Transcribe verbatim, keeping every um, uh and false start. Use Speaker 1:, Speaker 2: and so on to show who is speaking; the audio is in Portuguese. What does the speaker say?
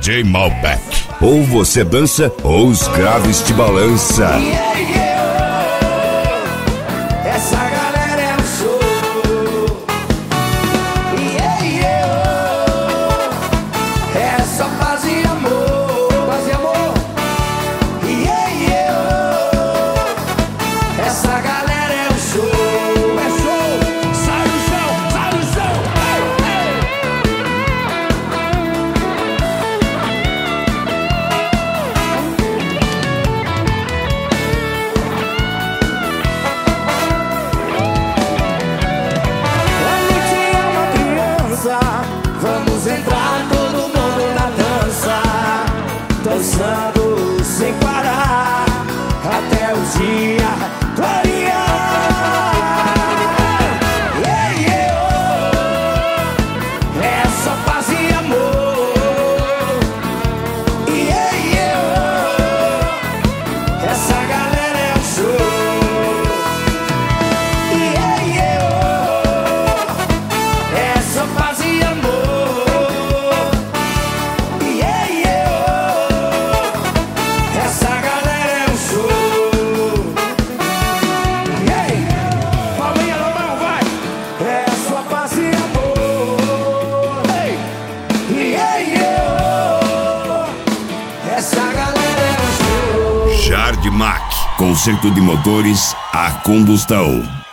Speaker 1: J Malbec.
Speaker 2: Ou você dança ou os graves te balança.
Speaker 3: Yeah, yeah. Essa galera é um show. Yeah, yeah. É só paz e amor. Paz e amor. Yeah, yeah. Essa galera é um show. É show. Sai do chão, sai do chão. Ei, ei. Vamos entrar todo mundo na dança, dançando sem parar, até o dia clarear. Yeah, yeah, oh. É só paz e amor. Yeah, yeah, oh. Essa galera é um show. Yeah, yeah, oh. É só paz e amor.
Speaker 2: Jardmac, conserto de motores a combustão.